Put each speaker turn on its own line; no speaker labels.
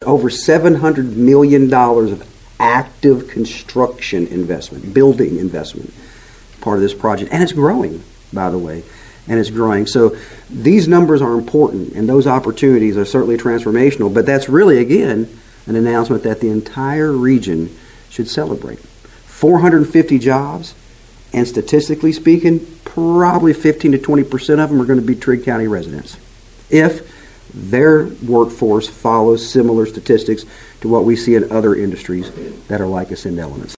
over $700 million of active construction investment, building investment, part of this project. And it's growing, by the way, and it's growing. So these numbers are important, and those opportunities are certainly transformational, but that's really, again, an announcement that the entire region should celebrate. 450 jobs, and statistically speaking, probably 15 to 20% of them are going to be Trigg County residents, if their workforce follows similar statistics to what we see in other industries that are like Ascend Elements.